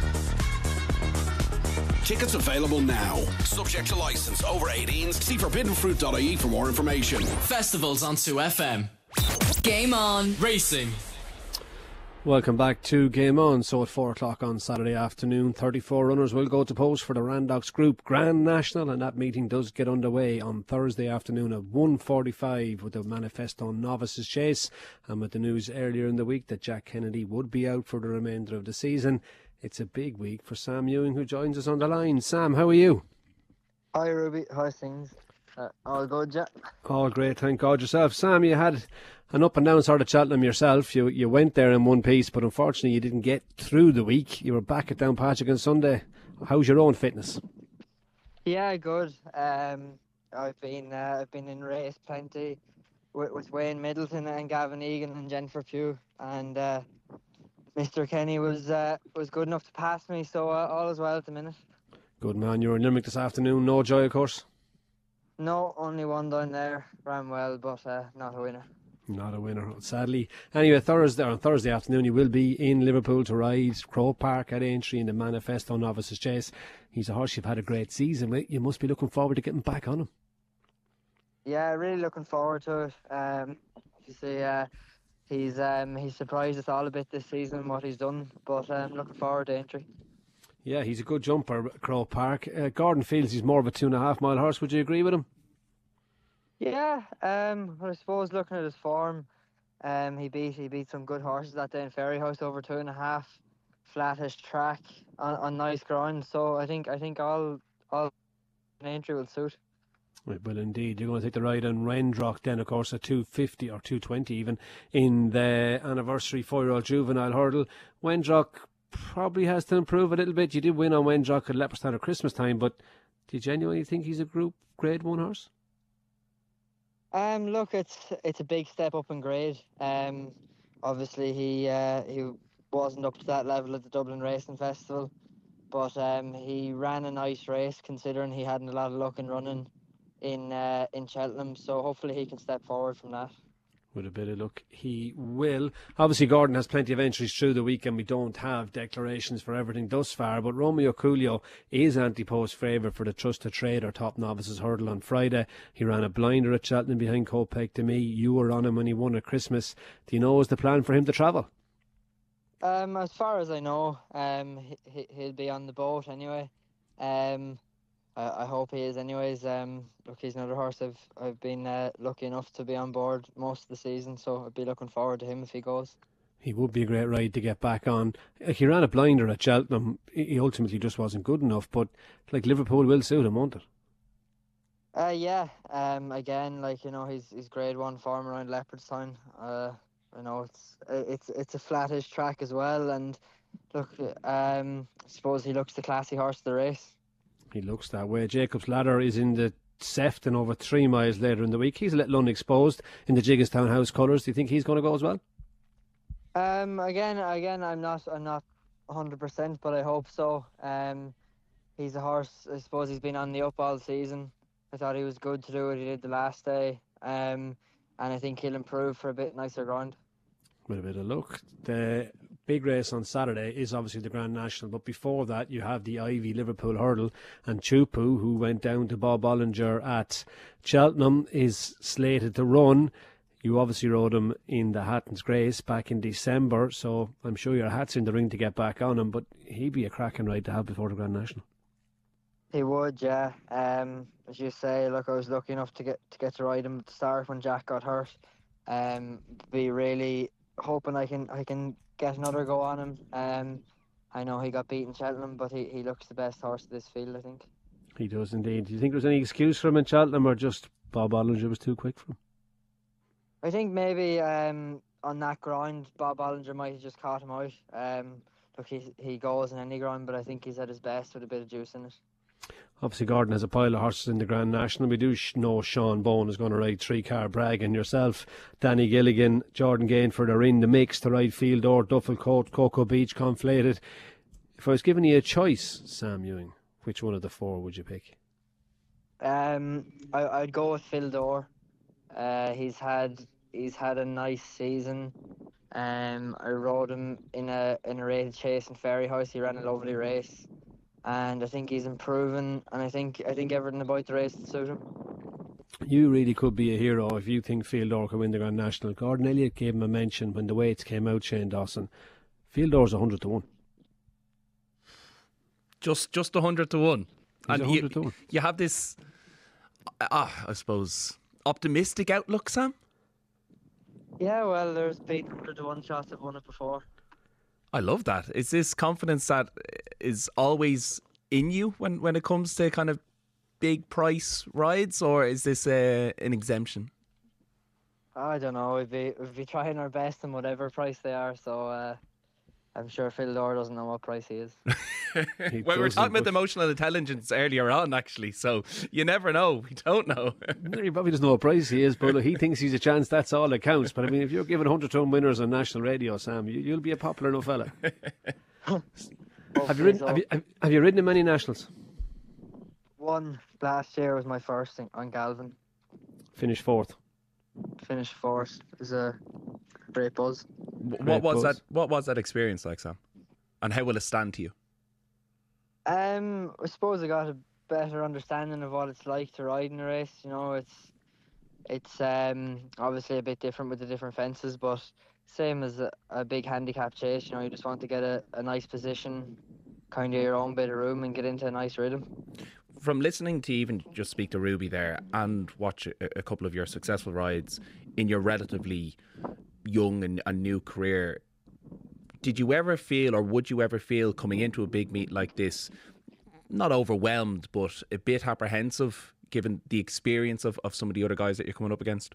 Tickets available now. Subject to licence. Over 18s. See forbiddenfruit.ie for more information. Festivals on 2FM. Game on. Racing. Welcome back to Game On. So at 4 o'clock on Saturday afternoon, 34 runners will go to post for the Randox Group Grand National, and that meeting does get underway on Thursday afternoon at 1:45 with the Manifesto Novices Chase, and with the news earlier in the week that Jack Kennedy would be out for the remainder of the season. It's a big week for Sam Ewing, who joins us on the line. Sam, how are you? Hi, Ruby. How's things? All good, yeah? All great, thank God. Yourself? Sam, you had an up and down sort of Cheltenham yourself. You went there in one piece, but unfortunately you didn't get through the week. You were back at Downpatrick on Sunday. How's your own fitness? Yeah, good. I've been in race plenty with Wayne Middleton and Gavin Egan and Jennifer Pugh, and Mr. Kenny was good enough to pass me, so all is well at the minute. Good man. You were in Limerick this afternoon. No joy, of course? No, only one down there. Ran well, but not a winner. Not a winner, sadly. Anyway, on Thursday afternoon you will be in Liverpool to ride Croke Park at Aintree in the Manifesto Novices Chase. He's a horse you've had a great season. You must be looking forward to getting back on him. Yeah, really looking forward to it. You see, he's surprised us all a bit this season, what he's done, but I'm looking forward to Aintree. Yeah, he's a good jumper, Croke Park. Gordon feels he's more of a 2.5 mile horse. Would you agree with him? Yeah, I suppose looking at his form, he beat some good horses that day in Ferryhouse over 2.5. flattish track on nice ground. So I think all entry will suit. Well, indeed. You're going to take the ride on Rendrock then, of course, at 250 or 220 even in the anniversary 4-year-old juvenile hurdle. Wendrock probably has to improve a little bit. You did win on Wendrock at Leopardstown at Christmas time, but do you genuinely think he's a Group Grade 1 horse? Look, it's a big step up in grade. Obviously he wasn't up to that level at the Dublin Racing Festival, but he ran a nice race considering he hadn't a lot of luck in running in Cheltenham, so hopefully he can step forward from that. With a bit of luck, he will. Obviously, Gordon has plenty of entries through the week, and we don't have declarations for everything thus far. But Romeo Coolio is anti-post favourite for the Trust to Trade or Top Novices hurdle on Friday. He ran a blinder at Cheltenham behind Kopek to me. You were on him when he won at Christmas. Do you know is the plan for him to travel? As far as I know, he'll be on the boat anyway. I hope he is anyways. Look, he's another horse I've been lucky enough to be on board most of the season, so I'd be looking forward to him if he goes. He would be a great ride to get back on. He ran a blinder at Cheltenham. He ultimately just wasn't good enough, but like Liverpool will suit him, won't it? Yeah. Again, like, you know, he's grade 1 form around Leopardstown. You know, it's a flattish track as well, and look, I suppose he looks the classy horse of the race. He looks that way. Jacob's Ladder is in the Sefton over 3 miles later in the week. He's a little unexposed in the Jigginstown House colours. Do you think he's going to go as well? Again, I'm not 100%, but I hope so. He's a horse, I suppose he's been on the up all season. I thought he was good to do what he did the last day. And I think he'll improve for a bit nicer ground. With a bit of luck. The big race on Saturday is obviously the Grand National, but before that you have the Ivy Liverpool hurdle, and Chupu, who went down to Bob Bollinger at Cheltenham, is slated to run. You obviously rode him in the Hatton's Grace back in December, so I'm sure your hat's in the ring to get back on him, but he'd be a cracking ride to have before the Grand National. He would, yeah. As you say, look, I was lucky enough to get to ride him at the start when Jack got hurt. Be really hoping I can get another go on him. I know he got beaten Cheltenham, but he looks the best horse of this field, I think. He does indeed. Do you think there's any excuse for him in Cheltenham, or just Bob Bollinger was too quick for him? I think maybe on that ground, Bob Bollinger might have just caught him out. Look, he goes in any ground, but I think he's at his best with a bit of juice in it. Obviously, Gordon has a pile of horses in the Grand National. We do know Sean Bowen is going to ride 3-car Bragg, and yourself, Danny Gilligan, Jordan Gainford are in the mix to ride Field Or, Duffel Coat, Cocoa Beach, Conflated. If I was giving you a choice, Sam Ewing, which one of the 4 would you pick? I'd go with Field Or. He's had a nice season. I rode him in a rated chase in Ferryhouse. He ran a lovely race. And I think he's improving, and I think everything about the race will suit him. You really could be a hero if you think Field Or can win the Grand National. Gordon Elliott gave him a mention when the weights came out, Shane Dawson. Field Or's 100 to 1. Just 100 to 1. And 100 to 1. You have this, I suppose, optimistic outlook, Sam? Yeah, well, there's been 100 to 1 shots that won it before. I love that. Is this confidence that is always in you when it comes to kind of big price rides, or is this an exemption? I don't know. We'd be trying our best in whatever price they are, so I'm sure Phil Dore doesn't know what price he is. We were talking about emotional intelligence earlier on, actually, so you never know. We don't know. He probably doesn't know what price he is, but look, he thinks he's a chance. That's all that counts. But I mean, if you're giving 100 to 1 winners on national radio, Sam, you'll be a popular enough fella. Have you ridden in many nationals? One last year was my first thing on Galvin. Finished 4th. Finished 4th. It was a great buzz. What was that experience like, Sam? And how will it stand to you? I suppose I got a better understanding of what it's like to ride in a race. You know, it's obviously a bit different with the different fences, but same as a big handicap chase. You know, you just want to get a nice position, kind of your own bit of room, and get into a nice rhythm. From listening to even just speak to Ruby there and watch a couple of your successful rides in your relatively young and new career, did you ever feel, or would you ever feel coming into a big meet like this, not overwhelmed, but a bit apprehensive, given the experience of some of the other guys that you're coming up against?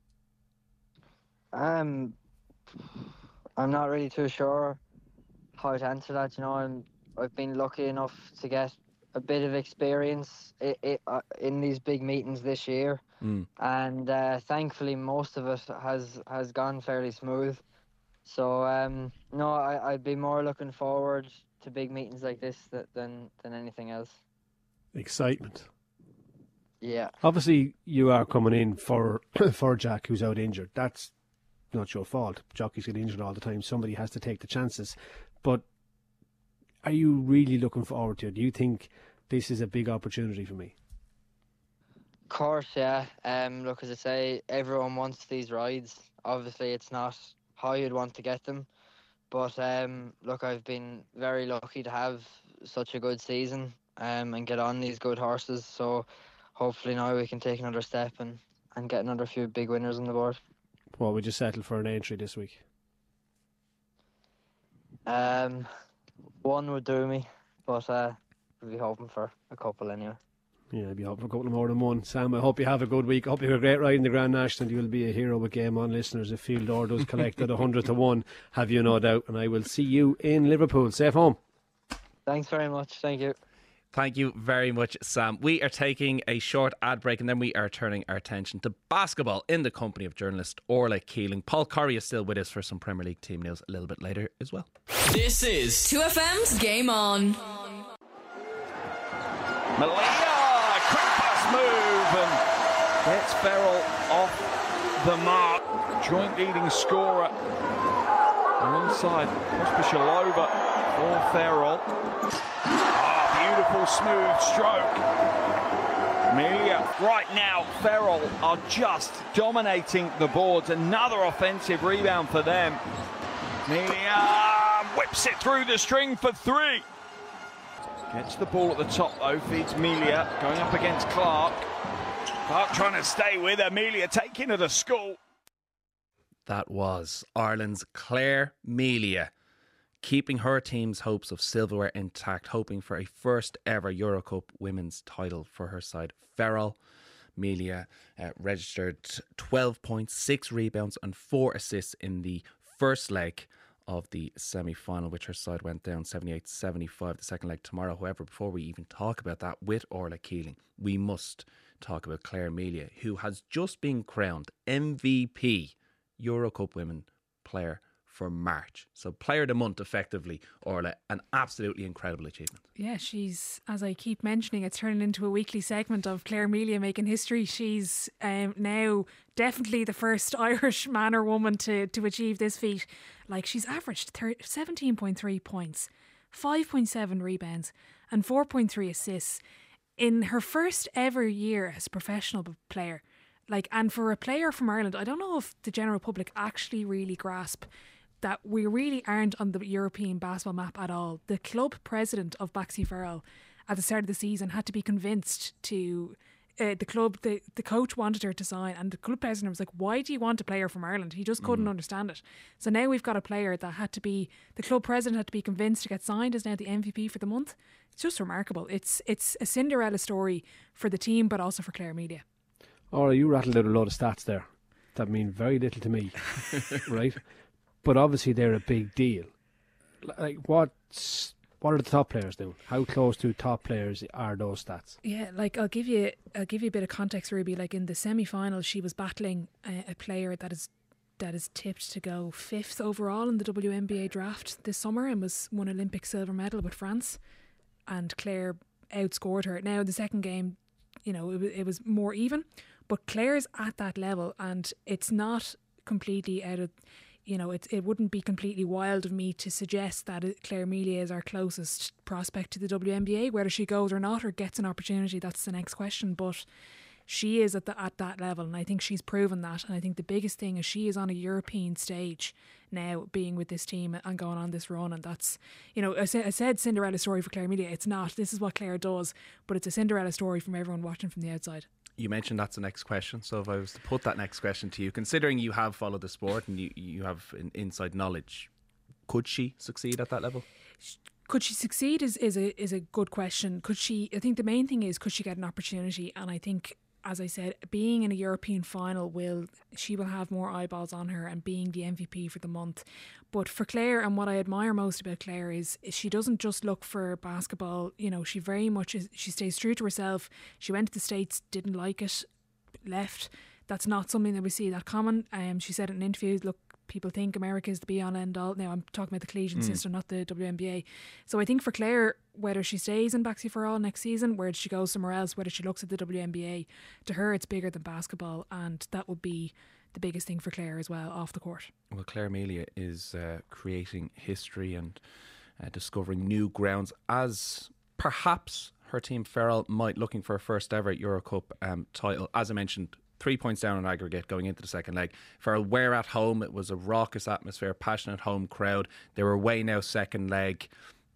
I'm not really too sure how to answer that. You know, I've been lucky enough to get a bit of experience in these big meetings this year, and thankfully most of it has gone fairly smooth. So no, I'd be more looking forward to big meetings like this than anything else. Excitement. Yeah. Obviously, you are coming in for Jack, who's out injured. That's not your fault. Jockeys get injured all the time. Somebody has to take the chances. But are you really looking forward to it? Do you think this is a big opportunity for me? Of course, yeah. Look, as I say, everyone wants these rides. Obviously, it's not how you'd want to get them. But look, I've been very lucky to have such a good season and get on these good horses. So hopefully now we can take another step and get another few big winners on the board. Well, we just settled for an entry this week. One would do me, but we'll be hoping for a couple anyway. Yeah, I'd be hoping for a couple more than one. Sam, I hope you have a good week. I hope you have a great ride in the Grand National. You'll be a hero with Game On listeners. If Field Door does collect at 100 to 1, have you no doubt. And I will see you in Liverpool. Safe home. Thanks very much. Thank you. Thank you very much, Sam. We are taking a short ad break and then we are turning our attention to basketball in the company of journalist Orla Keeling. Paul Curry is still with us for some Premier League team news a little bit later as well. This is 2FM's Game On. Malia, quick pass move and gets Ferrell off the mark. Joint leading scorer alongside Pospisilova for Ferrell. Beautiful smooth stroke. Amelia, right now, Ferrell are just dominating the boards. Another offensive rebound for them. Amelia whips it through the string for three. Gets the ball at the top though, feeds Amelia, going up against Clark. Clark trying to stay with Amelia, taking her to school. That was Ireland's Claire Melia, keeping her team's hopes of silverware intact, hoping for a first ever Eurocup women's title for her side. Ferrell Melia registered 12 points, 6 rebounds and 4 assists in the first leg of the semi-final, which her side went down 78-75 the second leg tomorrow. However, before we even talk about that with Orla Keeling, we must talk about Claire Melia, who has just been crowned MVP Eurocup Women Player for March. So Player of the Month, effectively, Orla. An absolutely incredible achievement. Yeah, she's, as I keep mentioning, it's turning into a weekly segment of Claire Melia making history. She's now definitely the first Irish man or woman to achieve this feat. Like, she's averaged 17.3 points, 5.7 rebounds and 4.3 assists in her first ever year as a professional player. Like, and for a player from Ireland, I don't know if the general public actually really grasp that we really aren't on the European basketball map at all. The club president of Baxi Ferrell at the start of the season had to be convinced to the coach wanted her to sign, and the club president was like, why do you want a player from Ireland? He just couldn't understand it. So now we've got a player that the club president had to be convinced to get signed, is now the MVP for the month. It's just remarkable. It's a Cinderella story for the team, but also for Claire Melia. Oh, you rattled out a lot of stats there that mean very little to me, right? But obviously they're a big deal. Like, what are the top players doing? How close to top players are those stats? Yeah, like I'll give you a bit of context, Ruby. Like in the semi-final, she was battling a player that is tipped to go 5th overall in the WNBA draft this summer and won Olympic silver medal with France. And Claire outscored her. Now in the second game, you know, it was more even, but Claire's at that level, and it's not completely out of, you know, it wouldn't be completely wild of me to suggest that Claire Melia is our closest prospect to the WNBA. Whether she goes or not, or gets an opportunity, that's the next question. But she is at that level, and I think she's proven that. And I think the biggest thing is she is on a European stage now, being with this team and going on this run. And that's, you know, I said Cinderella story for Claire Melia. It's not. This is what Claire does, but it's a Cinderella story from everyone watching from the outside. You mentioned that's the next question. So if I was to put that next question to you, considering you have followed the sport and you have an inside knowledge, Could she succeed at that level? Could she succeed is a good question. Could she? I think the main thing is, could she get an opportunity? And I think, as I said, being in a European final she will have more eyeballs on her, and being the MVP for the month. But for Claire, and what I admire most about Claire is she doesn't just look for basketball. You know, she very much she stays true to herself. She went to the States, didn't like it, left. That's not something that we see that common. She said in an interview, look, people think America is the be-all end-all. Now, I'm talking about the collegiate system, not the WNBA. So I think for Claire, whether she stays in Baxi for All next season, whether she goes somewhere else, whether she looks at the WNBA, to her it's bigger than basketball, and that would be the biggest thing for Claire as well, off the court. Well, Claire Melia is creating history and discovering new grounds, as perhaps her team Ferrol might, looking for a first ever Eurocup title. As I mentioned, 3 points down on aggregate going into the second leg. Ferrol were at home. It was a raucous atmosphere, passionate home crowd. They were away now second leg.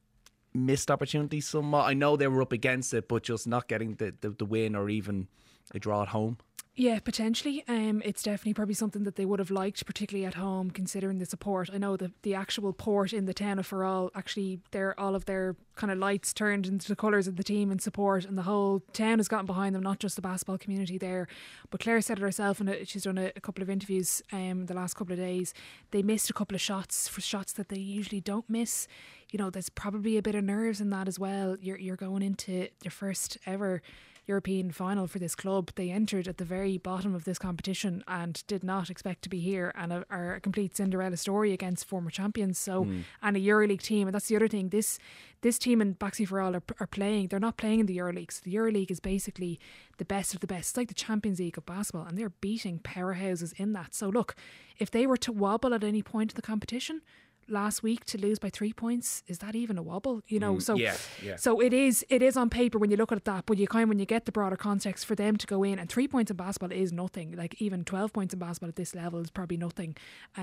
Missed opportunity somewhat. I know they were up against it, but just not getting the win or even a draw at home. Yeah, potentially. It's definitely probably something that they would have liked, particularly at home, considering the support. I know the actual port in the town of Ferrol, actually, all of their kind of lights turned into the colours of the team in support, and the whole town has gotten behind them, not just the basketball community there. But Claire said it herself, and she's done a couple of interviews the last couple of days. They missed a couple of shots that they usually don't miss. You know, there's probably a bit of nerves in that as well. You're going into your first ever European final for this club. They entered at the very bottom of this competition and did not expect to be here, and are a complete Cinderella story against former champions. So and a EuroLeague team, and that's the other thing. This team in Baxi for All are playing. They're not playing in the EuroLeague. So the EuroLeague is basically the best of the best. It's like the Champions League of basketball, and they're beating powerhouses in that. So look, if they were to wobble at any point in the competition last week, to lose by 3 points, is that even a wobble? You know, so it is on paper when you look at that, but when you get the broader context, for them to go in, and 3 points in basketball is nothing. Like, even 12 points in basketball at this level is probably nothing.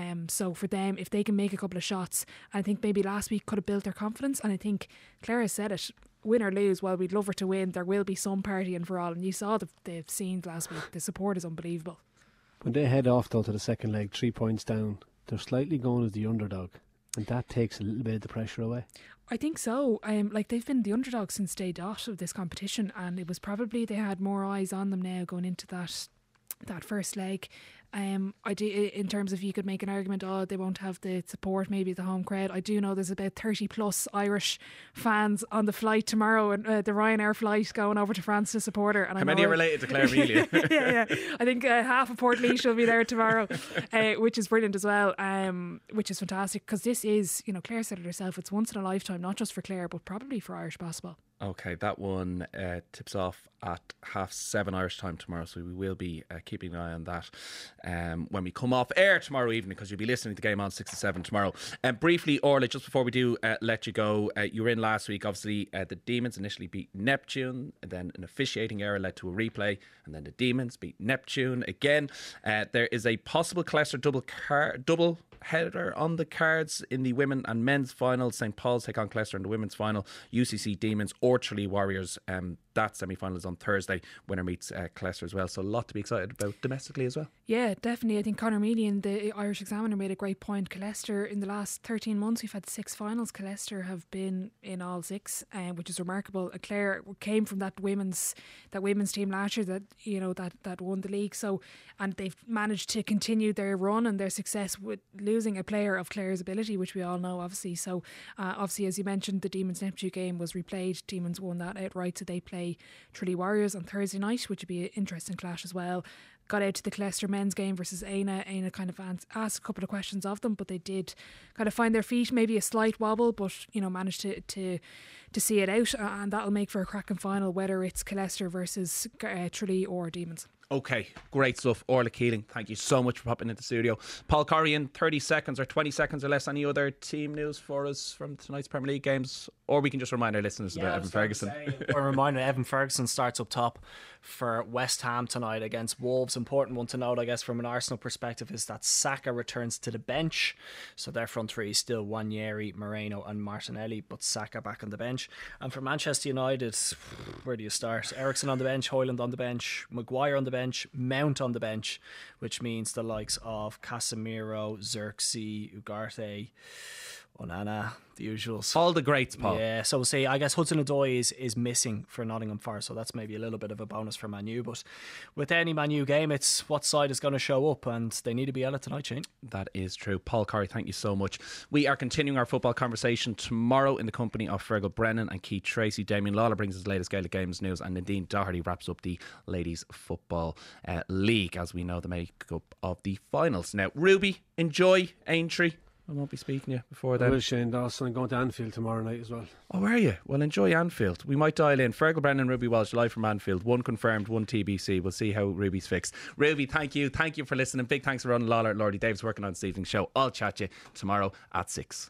So for them, if they can make a couple of shots, I think maybe last week could have built their confidence. And I think Clara said it, win or lose, well, we'd love her to win. There will be some partying for all, and you saw the scenes last week. The support is unbelievable. When they head off though to the second leg, 3 points down, they're slightly going as the underdog, and that takes a little bit of the pressure away. I think so. Like, they've been the underdog since day dot of this competition, and it was probably they had more eyes on them now going into that first leg. I do, in terms of, you could make an argument, they won't have the support, maybe the home crowd. I do know there's about 30 plus Irish fans on the flight tomorrow, and the Ryanair flight going over to France to support her. And how many are related to Claire Melia? yeah. I think half of Portlaoise will be there tomorrow, which is brilliant as well, which is fantastic, because this is, Claire said it herself, it's once in a lifetime, not just for Claire, but probably for Irish basketball. Okay, that one tips off at 7:30 Irish time tomorrow, so we will be keeping an eye on that when we come off air tomorrow evening, because you'll be listening to the game on 6 to 7 tomorrow. Briefly, Orla, just before we do let you go, you were in last week. Obviously, the Demons initially beat Neptune, and then an officiating error led to a replay, and then the Demons beat Neptune again. There is a possible Cleicester double header on the cards in the women and men's final. St Paul's take on Cleicester in the women's final. UCC Demons or Tralee Warriors. That semi-final is on Thursday. Winner meets Cleicester as well. So a lot to be excited about domestically as well. Yeah, definitely. I think Conor Meadian, the Irish Examiner, made a great point. Cleicester, in the last 13 months, we've had 6 finals. Cleicester have been in all 6, which is remarkable. Claire came from that women's team last year that won the league. So, and they've managed to continue their run and their success with losing a player of Claire's ability, which we all know, obviously. So, obviously, as you mentioned, the Demons Neptune game was replayed. Demons won that outright, so they play Tralee Warriors on Thursday night, which would be an interesting clash as well. Got out to the Cleicester men's game versus Aina. Aina kind of asked a couple of questions of them, but they did kind of find their feet, maybe a slight wobble, but managed to see it out, and that'll make for a cracking final, whether it's Cleicester versus Tralee or Demons. Okay, great stuff. Orla Keeling, thank you so much for popping into the studio. Paul Corrigan, 30 seconds or 20 seconds or less. Any other team news for us from tonight's Premier League games? Or we can just remind our listeners about Evan Ferguson. Or reminder, Evan Ferguson starts up top for West Ham tonight against Wolves. Important one to note, I guess, from an Arsenal perspective, is that Saka returns to the bench. So their front three is still Nwaneri, Moreno and Martinelli, but Saka back on the bench. And for Manchester United, where do you start? Eriksen on the bench, Højlund on the bench, Maguire on the bench, Mount on the bench, which means the likes of Casemiro, Xerxes, Ugarte, Onana, the usuals. All the greats, Paul. Yeah, so we'll see. I guess Hudson-Odoi is missing for Nottingham Forest, so that's maybe a little bit of a bonus for Man U. But with any Man U game, it's what side is going to show up, and they need to be at it tonight, Shane. That is true. Paul Corry, thank you so much. We are continuing our football conversation tomorrow in the company of Fergal Brennan and Keith Tracy. Damien Lawler brings us the latest Gaelic Games news, and Nadine Doherty wraps up the Ladies Football League as we know the makeup of the finals. Now, Ruby, enjoy Aintree. I won't be speaking to you before then. I will, Shane Dawson. I'm going to Anfield tomorrow night as well. Oh, are you? Well, enjoy Anfield. We might dial in. Fergal Brennan and Ruby Walsh live from Anfield. One confirmed, one TBC. We'll see how Ruby's fixed. Ruby, thank you. Thank you for listening. Big thanks to Ron Lawler and Lordy Davis working on this evening's show. I'll chat to you tomorrow at 6.